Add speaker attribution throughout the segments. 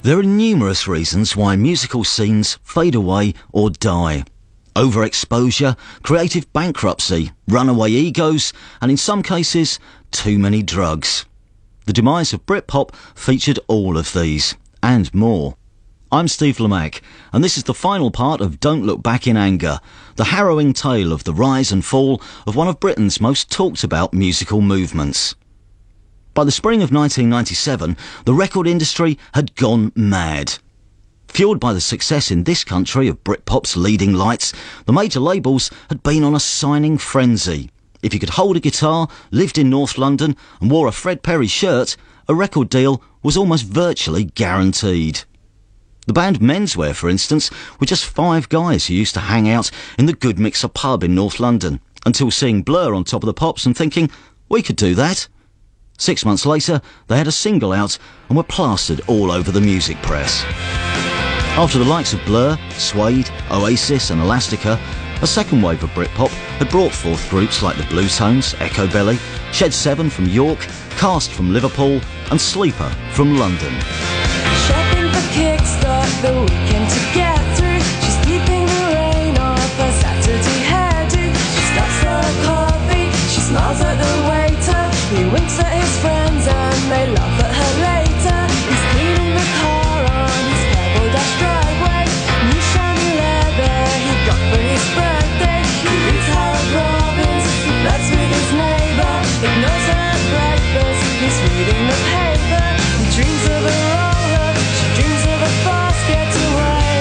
Speaker 1: There are numerous reasons why musical scenes fade away or die. Overexposure, creative bankruptcy, runaway egos, and in some cases, too many drugs. The demise of Britpop featured all of these, and more. I'm Steve Lamacq, and this is the final part of Don't Look Back in Anger, the harrowing tale of the rise and fall of one of Britain's most talked about musical movements. By the spring of 1997, the record industry had gone mad. Fueled by the success in this country of Britpop's leading lights, the major labels had been on a signing frenzy. If you could hold a guitar, lived in North London and wore a Fred Perry shirt, a record deal was almost virtually guaranteed. The band Menswear, for instance, were just 5 guys who used to hang out in the Good Mixer pub in North London, until seeing Blur on Top of the Pops and thinking, we could do that. 6 months later, they had a single out and were plastered all over the music press. After the likes of Blur, Suede, Oasis and Elastica, a second wave of Britpop had brought forth groups like the Bluetones, Echo Belly, Shed 7 from York, Cast from Liverpool and Sleeper from London.
Speaker 2: Shopping for kicks, start the weekend to get through. She's keeping the rain off her Saturday hairdo. She stops for a coffee, she smiles at the waiter. He winks at his friends and they laugh at her later. He's cleaning the car on his pebble-dash driveway. New shiny leather he got for his birthday. He reads Harold Robbins, he flirts with his neighbour. Ignores her at breakfast, he's reading the paper. He dreams of a roller, she dreams of a fast getaway.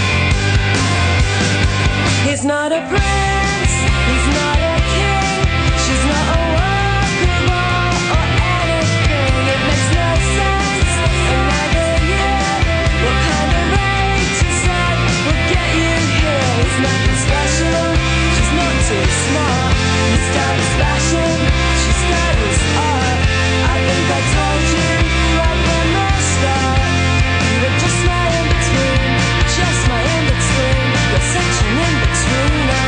Speaker 2: He's not a prince, he's not a king. She's not a working art or anything. It makes no sense, another year. What kind of rate you said will get you here? He's nothing special, she's not too smart. He studies fashion, she studies art. I think I told you right from the start. You were just my in-between, just my in-between. You're such an in-betweener.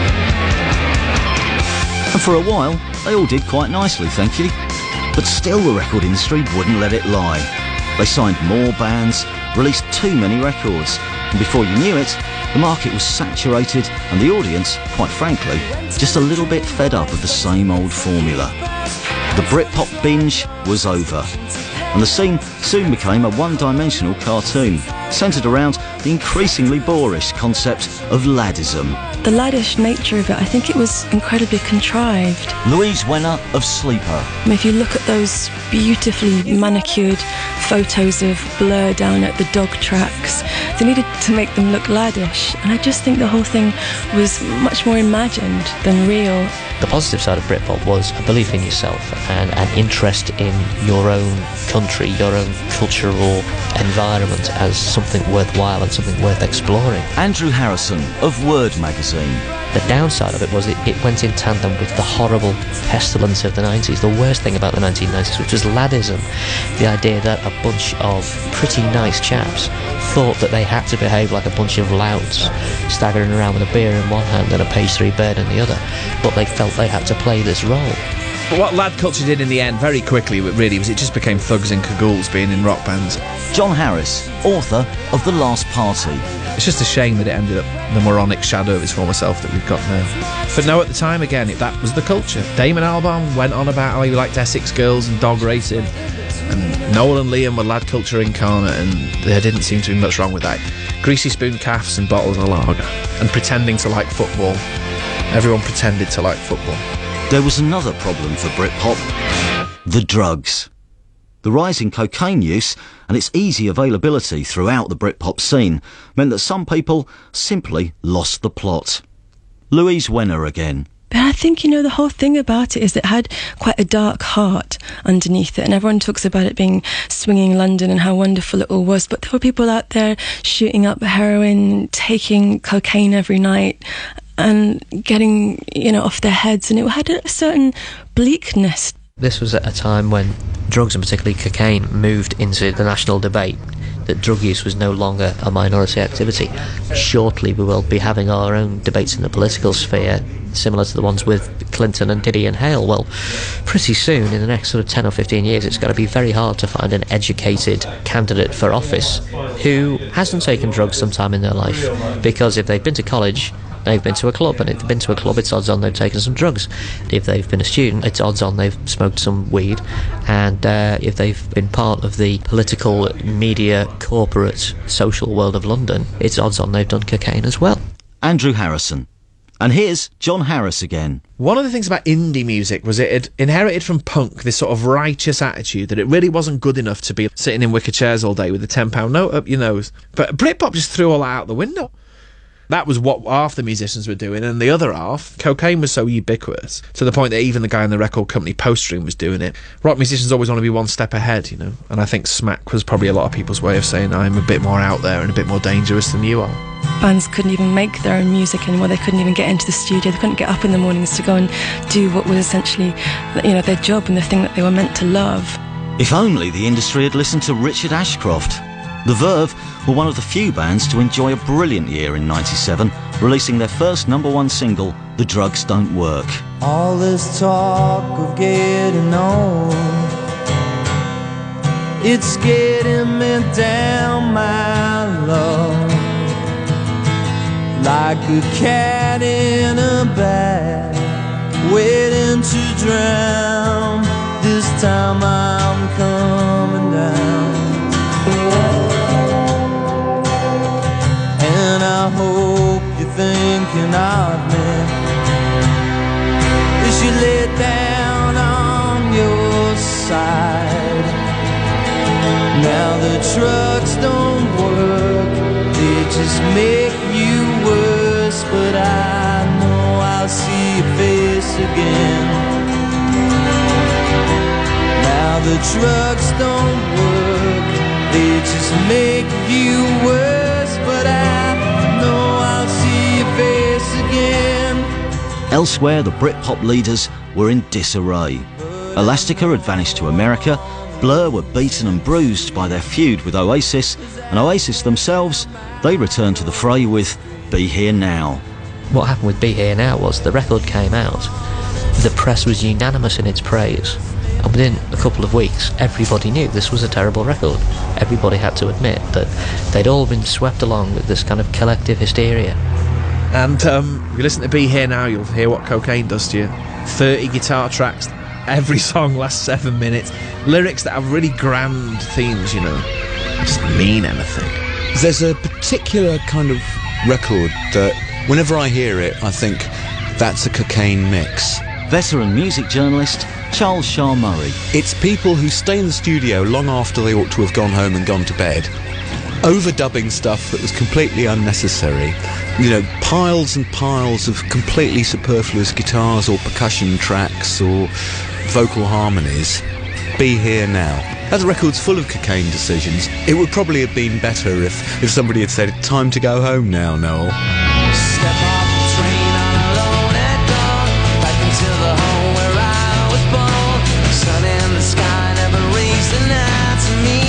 Speaker 1: And for a while, they all did quite nicely, thank you. But still the record industry wouldn't let it lie. They signed more bands, released too many records, and before you knew it, the market was saturated and the audience, quite frankly, just a little bit fed up of the same old formula. The Britpop binge was over, and the scene soon became a one-dimensional cartoon, centred around the increasingly boorish concept of laddism.
Speaker 3: The laddish nature of it, I think it was incredibly contrived.
Speaker 1: Louise Wenner of Sleeper.
Speaker 3: I mean, if you look at those beautifully manicured photos of Blur down at the dog tracks, they needed to make them look laddish, and I just think the whole thing was much more imagined than real.
Speaker 4: The positive side of Britpop was a belief in yourself and an interest in your own country, your own cultural environment as something worthwhile and something worth exploring.
Speaker 1: Andrew Harrison of Word magazine.
Speaker 4: The downside of it was it went in tandem with the horrible pestilence of the 90s, the worst thing about the 1990s, which was laddism. The idea that a bunch of pretty nice chaps thought that they had to behave like a bunch of louts, staggering around with a beer in one hand and a page 3 bird in the other, but they felt they had to play this role.
Speaker 5: But what lad culture did in the end, very quickly, really, was it just became thugs and cagoules being in rock bands.
Speaker 1: John Harris, author of The Last Party.
Speaker 5: It's just a shame that it ended up the moronic shadow of his former self that we've got now. But no, at the time, again, that was the culture. Damon Albarn went on about how he liked Essex girls and dog racing, and Noel and Liam were lad culture incarnate, and there didn't seem to be much wrong with that. Greasy spoon calves and bottles of lager, and pretending to like football. Everyone pretended to like football.
Speaker 1: There was another problem for Britpop: the drugs. The rise in cocaine use and its easy availability throughout the Britpop scene meant that some people simply lost the plot. Louise Wenner again.
Speaker 3: But I think, the whole thing about it is it had quite a dark heart underneath it, and everyone talks about it being swinging London and how wonderful it all was, but there were people out there shooting up heroin, taking cocaine every night and getting, off their heads, and it had a certain bleakness.
Speaker 4: This was at a time when drugs, and particularly cocaine, moved into the national debate, that drug use was no longer a minority activity. Shortly we will be having our own debates in the political sphere similar to the ones with Clinton and Diddy and Hale. Well, pretty soon, in the next sort of 10 or 15 years, it's going to be very hard to find an educated candidate for office who hasn't taken drugs sometime in their life, because if they've been to college, they've been to a club, and if they've been to a club, it's odds on they've taken some drugs. If they've been a student, it's odds on they've smoked some weed, and if they've been part of the political, media, corporate, social world of London, it's odds on they've done cocaine as well.
Speaker 1: Andrew Harrison. And here's John Harris again.
Speaker 5: One of the things about indie music was it had inherited from punk this sort of righteous attitude that it really wasn't good enough to be sitting in wicker chairs all day with a £10 note up your nose. But Britpop just threw all that out the window. That was what half the musicians were doing, and the other half, cocaine was so ubiquitous, to the point that even the guy in the record company Poststream was doing it. Rock musicians always want to be one step ahead, you know, and I think smack was probably a lot of people's way of saying I'm a bit more out there and a bit more dangerous than you are.
Speaker 3: Bands couldn't even make their own music anymore. They couldn't even get into the studio. They couldn't get up in the mornings to go and do what was essentially, you know, their job and the thing that they were meant to love.
Speaker 1: If only the industry had listened to Richard Ashcroft. The Verve were one of the few bands to enjoy a brilliant year in '97, releasing their first #1 single, The Drugs Don't Work.
Speaker 6: All this talk of getting old, it's getting me down, my love, like a cat in a bag, waiting to drown. This time I'm coming down. And I hope you're thinking of me as you lay down on your side. Now the drugs don't work, they just make you worse. But I know I'll see your face again. Now the drugs don't work, they just make you worse. But I know I'll see your face again.
Speaker 1: Elsewhere, the Britpop leaders were in disarray. Elastica had vanished to America, Blur were beaten and bruised by their feud with Oasis, and Oasis themselves, they returned to the fray with Be Here Now.
Speaker 4: What happened with Be Here Now was the record came out, the press was unanimous in its praise, and within a couple of weeks everybody knew this was a terrible record. Everybody had to admit that they'd all been swept along with this kind of collective hysteria.
Speaker 5: And if you listen to Be Here Now, you'll hear what cocaine does to you. 30 guitar tracks, every song lasts 7 minutes, lyrics that have really grand themes, you know, just mean anything.
Speaker 7: There's a particular kind of record that whenever I hear it, I think that's a cocaine mix.
Speaker 1: Veteran music journalist Charles Shaw Murray.
Speaker 7: It's people who stay in the studio long after they ought to have gone home and gone to bed, overdubbing stuff that was completely unnecessary. You know, piles and piles of completely superfluous guitars or percussion tracks or vocal harmonies. Be Here Now. That record's full of cocaine decisions. It would probably have been better if somebody had said, time to go home now, Noel.
Speaker 6: Step off the train on a lone at dawn, back into the home where I was born. Sun in the sky never reached the night to me.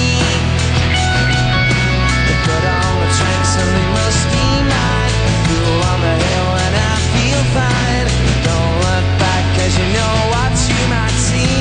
Speaker 6: They put on the tracks on the musty night, fuel on the hill and I feel fine. Don't look back 'cause you know what you might see.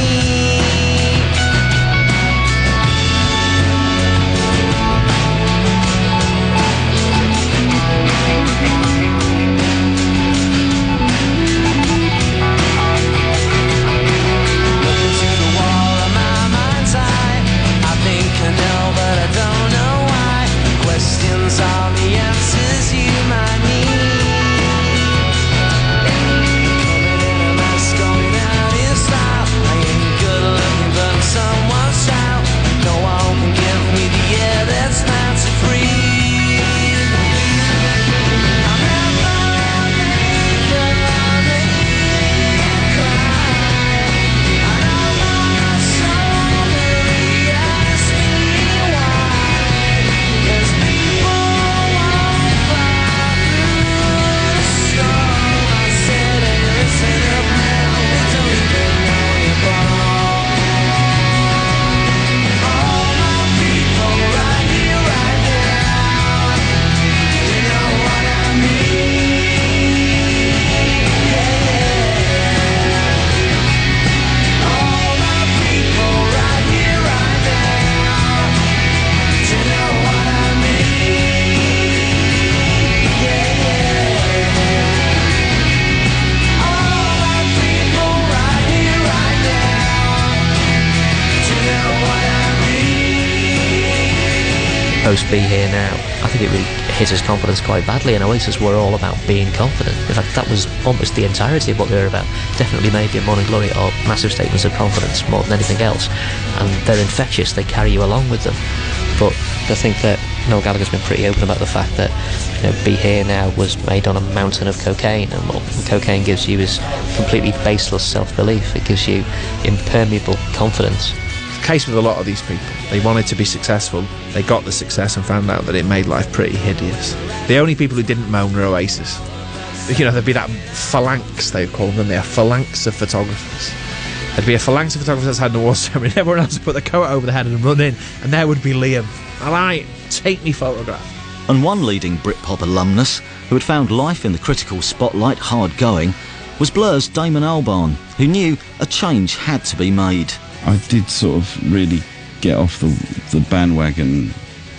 Speaker 4: post Be Here Now, I think it really hit his confidence quite badly, and Oasis were all about being confident. In fact, that was almost the entirety of what they were about. Definitely Maybe and Morning Glory are massive statements of confidence more than anything else, and they're infectious, they carry you along with them. But I think that Noel Gallagher's been pretty open about the fact that, you know, Be Here Now was made on a mountain of cocaine, and what cocaine gives you is completely baseless self-belief. It gives you impermeable confidence.
Speaker 5: The case with a lot of these people, they wanted to be successful, they got the success and found out that it made life pretty hideous. The only people who didn't moan were Oasis. You know, there'd be that phalanx, they call them, they're a phalanx of photographers. There'd be a phalanx of photographers outside the war ceremony, and everyone else would put their coat over their head and run in, and there would be Liam. Alright, take me photograph.
Speaker 1: And one leading Britpop alumnus who had found life in the critical spotlight hard going was Blur's Damon Albarn, who knew a change had to be made.
Speaker 8: I did sort of really get off the bandwagon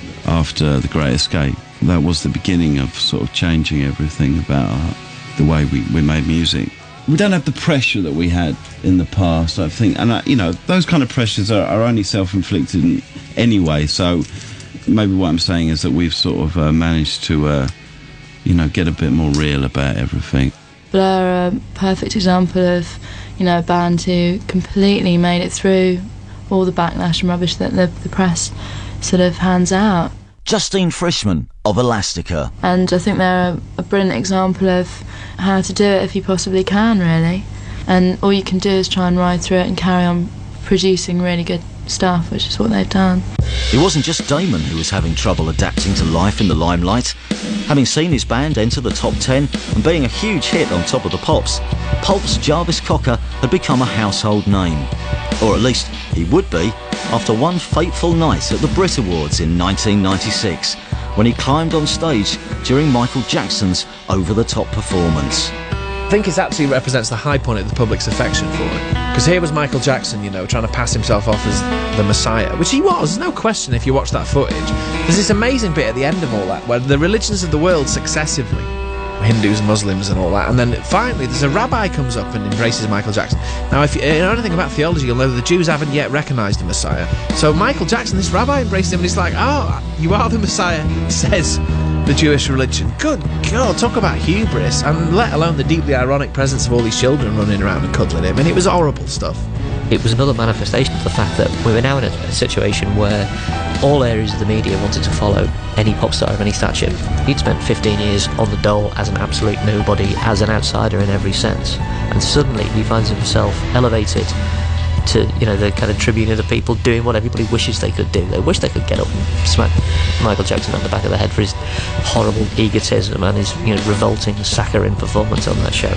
Speaker 8: after The Great Escape. That was the beginning of sort of changing everything about the way we made music. We don't have the pressure that we had in the past, I think, and you know, those kind of pressures are only self-inflicted anyway, so maybe what I'm saying is that we've sort of managed to you know, get a bit more real about everything.
Speaker 9: Blur are a perfect example of, you know, a band who completely made it through all the backlash and rubbish that the press sort of hands out.
Speaker 1: Justine Frischmann of Elastica.
Speaker 9: And I think they're a brilliant example of how to do it if you possibly can, really. And all you can do is try and ride through it and carry on producing really good stuff, which is what they've done.
Speaker 1: It wasn't just Damon who was having trouble adapting to life in the limelight. Having seen his band enter the top 10 and being a huge hit on Top of the Pops, Pulp's Jarvis Cocker had become a household name. Or at least he would be after one fateful night at the Brit Awards in 1996, when he climbed on stage during Michael Jackson's over-the-top performance.
Speaker 5: I think it actually represents the high point of the public's affection for it. Because here was Michael Jackson, you know, trying to pass himself off as the Messiah, which he was, no question if you watch that footage. There's this amazing bit at the end of all that, where the religions of the world successively, Hindus, Muslims and all that, and then finally there's a rabbi comes up and embraces Michael Jackson. Now, if you know anything about theology, you'll know that the Jews haven't yet recognised the Messiah. So Michael Jackson, this rabbi embraces him and he's like, oh, you are the Messiah, says the Jewish religion. Good God, talk about hubris, and let alone the deeply ironic presence of all these children running around and cuddling him, and it was horrible stuff.
Speaker 4: It was another manifestation of the fact that we were now in a situation where all areas of the media wanted to follow any pop star of any stature. He'd spent 15 years on the dole as an absolute nobody, as an outsider in every sense, and suddenly he finds himself elevated to, you know, the kind of tribune of the people, doing what everybody wishes they could do. They wish they could get up and smack Michael Jackson on the back of the head for his horrible egotism and his, you know, revolting saccharine performance on that show.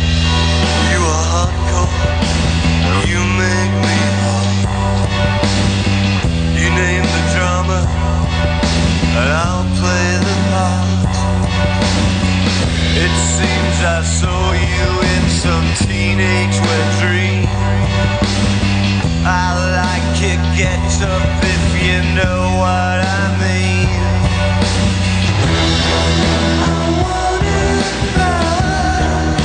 Speaker 6: You are hardcore, you make me hard. You name the drama, and I'll play the part. It seems I saw you in some teenage wet dream. I like it, get up if you know what I mean. I want it back.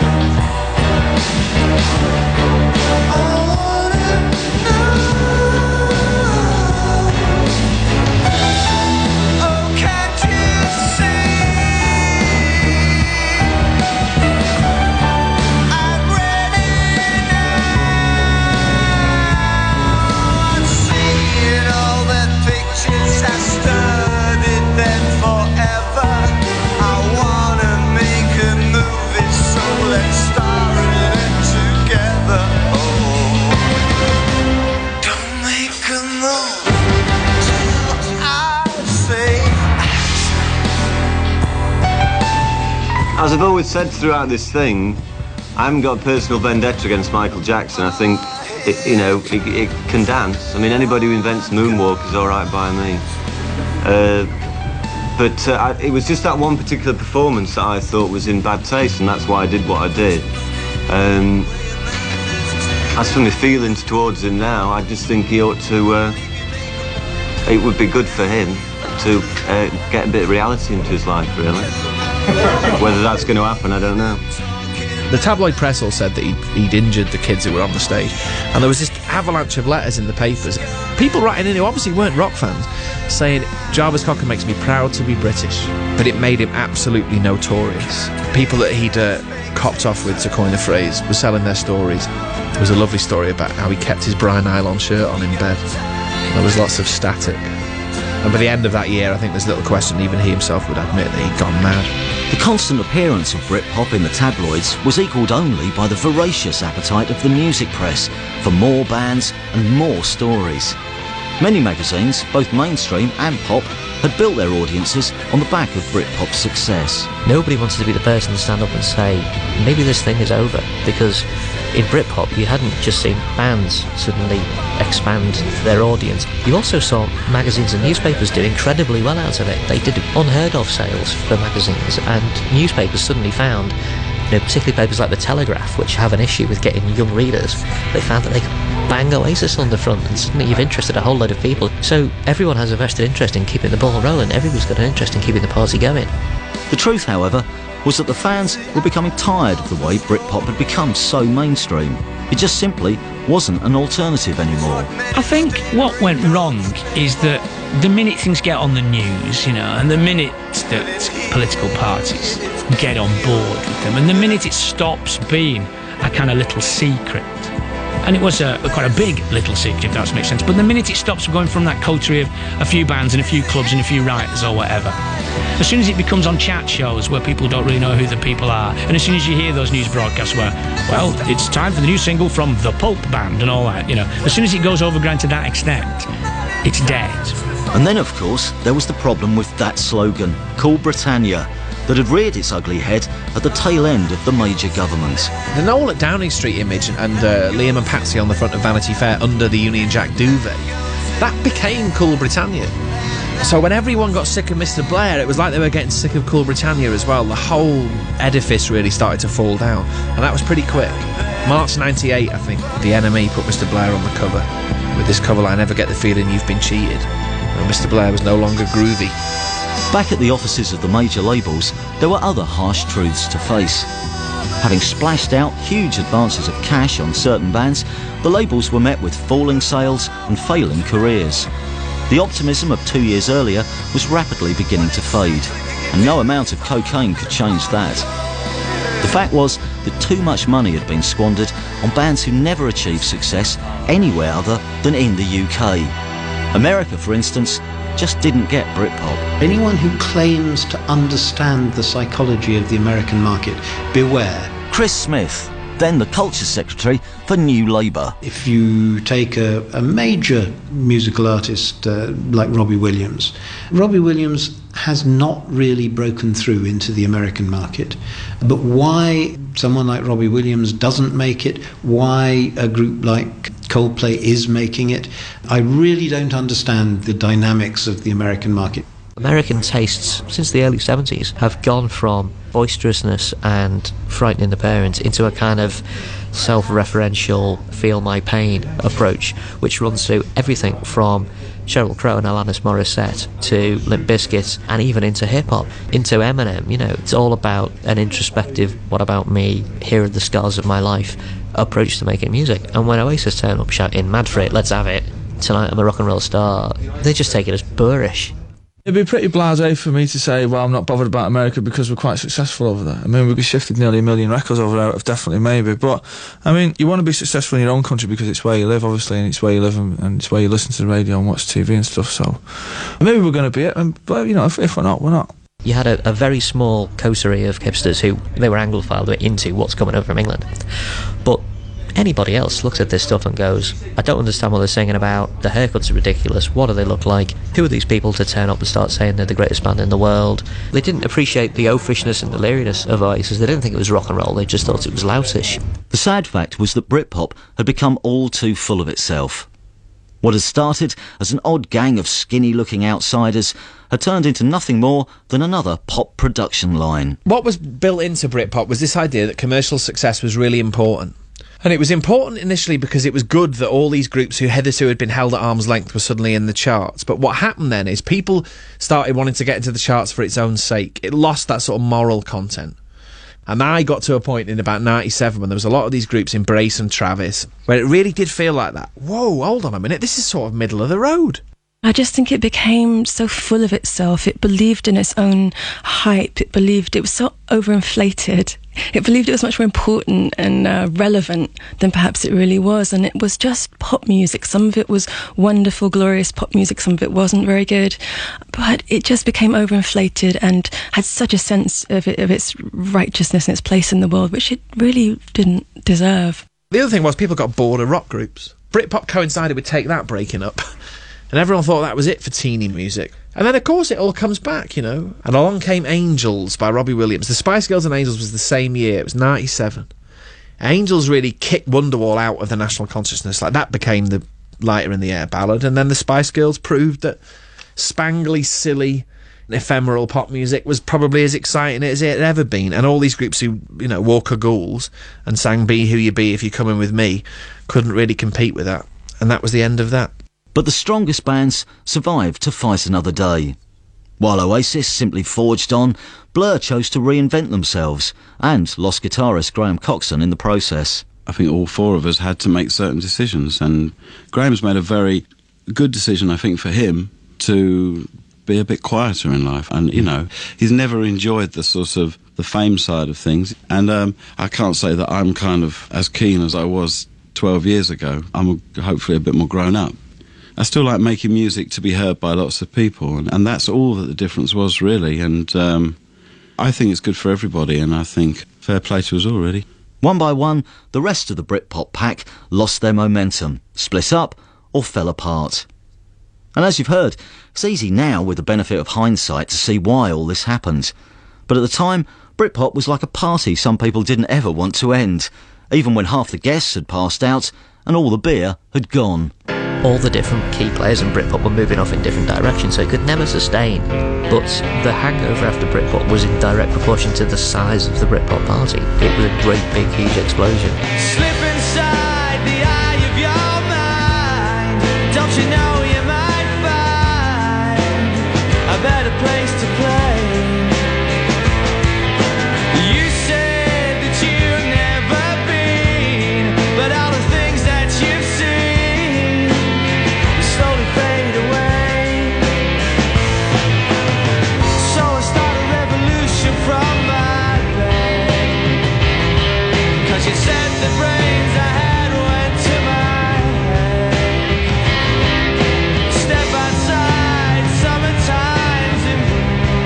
Speaker 6: I want it now. Oh, can't you see? I'm ready now. I'm seeing all the pictures I studied then forever. I wanna make a movie, so let's star in it together. Oh, don't make a move till I say
Speaker 10: As I've always said throughout this thing, I haven't got a personal vendetta against Michael Jackson. I think, it can dance. I mean, anybody who invents moonwalk is all right by me. But it was just that one particular performance that I thought was in bad taste, and that's why I did what I did. As for my feelings towards him now, I just think he ought to, it would be good for him to get a bit of reality into his life, really. Whether that's going to happen, I don't know.
Speaker 5: The tabloid press all said that he'd injured the kids who were on the stage, and there was this avalanche of letters in the papers. People writing in who obviously weren't rock fans, saying, Jarvis Cocker makes me proud to be British, but it made him absolutely notorious. People that he'd copped off with, to coin a phrase, were selling their stories. There was a lovely story about how he kept his Brian nylon shirt on in bed. There was lots of static. And by the end of that year, I think there's little question even he himself would admit that he'd gone mad.
Speaker 1: The constant appearance of Britpop in the tabloids was equalled only by the voracious appetite of the music press for more bands and more stories. Many magazines, both mainstream and pop, had built their audiences on the back of Britpop's success.
Speaker 4: Nobody wanted to be the person to stand up and say, maybe this thing is over, because in Britpop you hadn't just seen bands suddenly expand their audience, you also saw magazines and newspapers do incredibly well out of it. They did unheard of sales for magazines, and newspapers suddenly found, particularly papers like The Telegraph, which have an issue with getting young readers, they found that they could bang Oasis on the front, and suddenly you've interested a whole load of people. So everyone has a vested interest in keeping the ball rolling, everyone's got an interest in keeping the party going.
Speaker 1: The truth, however, was that the fans were becoming tired of the way Britpop had become so mainstream. It just simply wasn't an alternative anymore.
Speaker 11: I think what went wrong is that the minute things get on the news, and the minute that political parties get on board with them, and the minute it stops being a kind of little secret, and it was quite a big little secret, if that makes sense, but the minute it stops going from that coterie of a few bands and a few clubs and a few writers or whatever, as soon as it becomes on chat shows where people don't really know who the people are, and as soon as you hear those news broadcasts where, well, it's time for the new single from the Pulp Band and all that, as soon as it goes overground to that extent, it's dead.
Speaker 1: And then, of course, there was the problem with that slogan, Cool Britannia, that had reared its ugly head at the tail end of the major government.
Speaker 5: The Noel at Downing Street image and Liam and Patsy on the front of Vanity Fair under the Union Jack duvet, that became Cool Britannia. So when everyone got sick of Mr. Blair, it was like they were getting sick of Cool Britannia as well. The whole edifice really started to fall down, and that was pretty quick. March 98, I think, the NME put Mr. Blair on the cover with this cover line, "Never get the feeling you've been cheated." And Mr. Blair was no longer groovy.
Speaker 1: Back at the offices of the major labels, there were other harsh truths to face. Having splashed out huge advances of cash on certain bands, the labels were met with falling sales and failing careers. The optimism of 2 years earlier was rapidly beginning to fade, and no amount of cocaine could change that. The fact was that too much money had been squandered on bands who never achieved success anywhere other than in the UK. America, for instance, just didn't get Britpop.
Speaker 12: Anyone who claims to understand the psychology of the American market, beware.
Speaker 1: Chris Smith, then the Culture Secretary for New Labour.
Speaker 12: If you take a major musical artist like Robbie Williams, Robbie Williams has not really broken through into the American market. But why someone like Robbie Williams doesn't make it, why a group like Coldplay is making it, I really don't understand the dynamics of the American market.
Speaker 4: American tastes since the early 70s have gone from boisterousness and frightening the parents into a kind of self-referential feel my pain approach, which runs through everything from Sheryl Crow and Alanis Morissette to Limp Bizkit and even into hip-hop, into Eminem. It's all about an introspective, what about me, here are the scars of my life approach to making music. And when Oasis turn up shouting mad for it, let's have it, tonight I'm a rock and roll star, they just take it as boorish.
Speaker 13: It'd be pretty blasé for me to say, well, I'm not bothered about America because we're quite successful over there. I mean, we shifted nearly 1 million records over there, definitely, maybe. But, I mean, you want to be successful in your own country because it's where you live, obviously, and it's where you live and it's where you listen to the radio and watch TV and stuff. So maybe we're going to be it, but, if we're not, we're not.
Speaker 4: You had a very small coterie of hipsters who, they were Anglophile, they were into what's coming over from England. But anybody else looks at this stuff and goes, I don't understand what they're singing about, the haircuts are ridiculous, what do they look like, who are these people to turn up and start saying they're the greatest band in the world? They didn't appreciate the oafishness and deliriousness of Oasis, they didn't think it was rock and roll, they just thought it was loutish.
Speaker 1: The sad fact was that Britpop had become all too full of itself. What had started as an odd gang of skinny-looking outsiders had turned into nothing more than another pop production line.
Speaker 5: What was built into Britpop was this idea that commercial success was really important. And it was important initially because it was good that all these groups who hitherto had been held at arm's length were suddenly in the charts. But what happened then is people started wanting to get into the charts for its own sake. It lost that sort of moral content. And I got to a point in about 97 when there was a lot of these groups, Embrace and Travis, where it really did feel like that. Whoa, hold on a minute, this is sort of middle of the road.
Speaker 3: I just think it became so full of itself. It believed in its own hype. It believed it was so overinflated. It believed it was much more important and relevant than perhaps it really was. And it was just pop music. Some of it was wonderful, glorious pop music. Some of it wasn't very good. But it just became overinflated and had such a sense of its righteousness and its place in the world, which it really didn't deserve.
Speaker 5: The other thing was people got bored of rock groups. Britpop coincided with Take That breaking up. And everyone thought that was it for teeny music. And then, of course, it all comes back, you know. And along came Angels by Robbie Williams. The Spice Girls and Angels was the same year. It was 97. Angels really kicked Wonderwall out of the national consciousness. Like, that became the Lighter in the Air ballad. And then the Spice Girls proved that spangly, silly, ephemeral pop music was probably as exciting as it had ever been. And all these groups who, you know, wore cagoules and sang Be Who You Be If You're Coming With Me couldn't really compete with that. And that was the end of that.
Speaker 1: But the strongest bands survived to fight another day. While Oasis simply forged on, Blur chose to reinvent themselves and lost guitarist Graham Coxon in the process.
Speaker 8: I think all four of us had to make certain decisions, and Graham's made a very good decision, I think, for him to be a bit quieter in life. And, you know, he's never enjoyed the sort of the fame side of things. And I can't say that I'm kind of as keen as I was 12 years ago. I'm hopefully a bit more grown up. I still like making music to be heard by lots of people, and that's all that the difference was, really. And I think it's good for everybody, and I think fair play to us all, really.
Speaker 1: One by one, the rest of the Britpop pack lost their momentum, split up, or fell apart. And as you've heard, it's easy now, with the benefit of hindsight, to see why all this happened. But at the time, Britpop was like a party some people didn't ever want to end, even when half the guests had passed out and all the beer had gone.
Speaker 4: All the different key players in Britpop were moving off in different directions, so it could never sustain. But the hangover after Britpop was in direct proportion to the size of the Britpop party. It was a great, big, huge explosion.
Speaker 6: Slip inside the eye of your mind. Don't you know you might find a better place to play? You said that you've never been, but all the things that you've seen slowly fade away. So I start a revolution from my bed, 'cause you said the brains I had went to my head. Step outside, summertime's in bloom.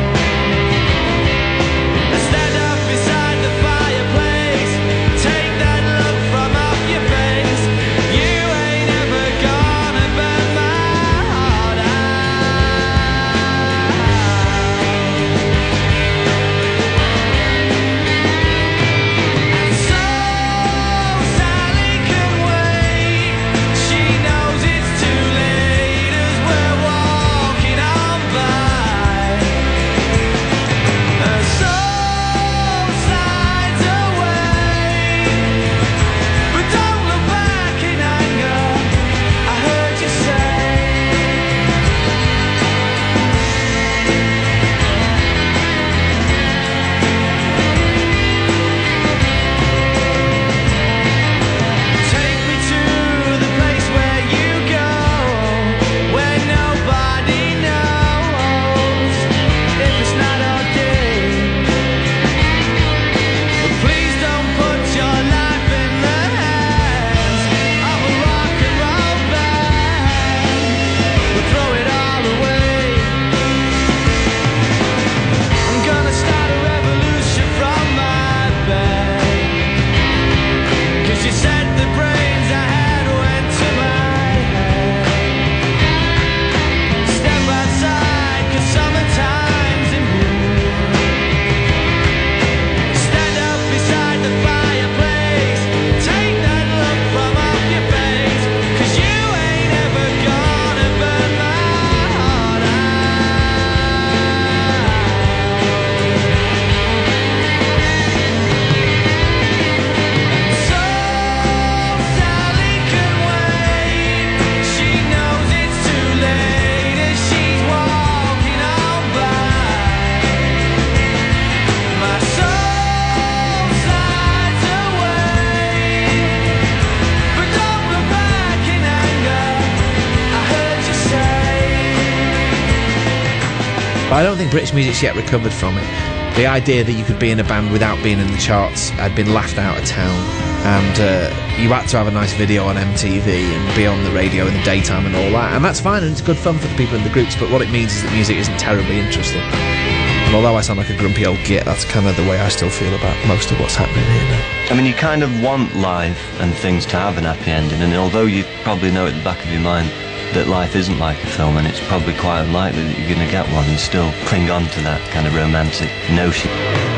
Speaker 5: But I don't think British music's yet recovered from it. The idea that you could be in a band without being in the charts had been laughed out of town, and you had to have a nice video on MTV and be on the radio in the daytime and all that, and that's fine and it's good fun for the people in the groups, but what it means is that music isn't terribly interesting. And although I sound like a grumpy old git, that's kind of the way I still feel about most of what's happening here now.
Speaker 10: I mean, you kind of want life and things to have an happy ending, and although you probably know at the back of your mind that life isn't like a film, and it's probably quite unlikely that you're going to get one, and still cling on to that kind of romantic notion.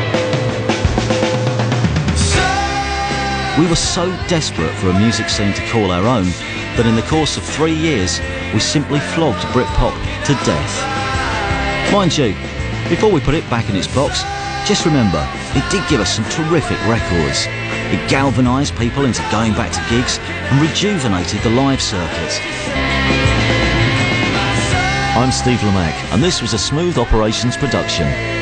Speaker 1: We were so desperate for a music scene to call our own that in the course of 3 years we simply flogged Britpop to death. Mind you, before we put it back in its box, just remember, it did give us some terrific records. It galvanised people into going back to gigs and rejuvenated the live circuit. I'm Steve Lamacq, and this was a Smooth Operations production.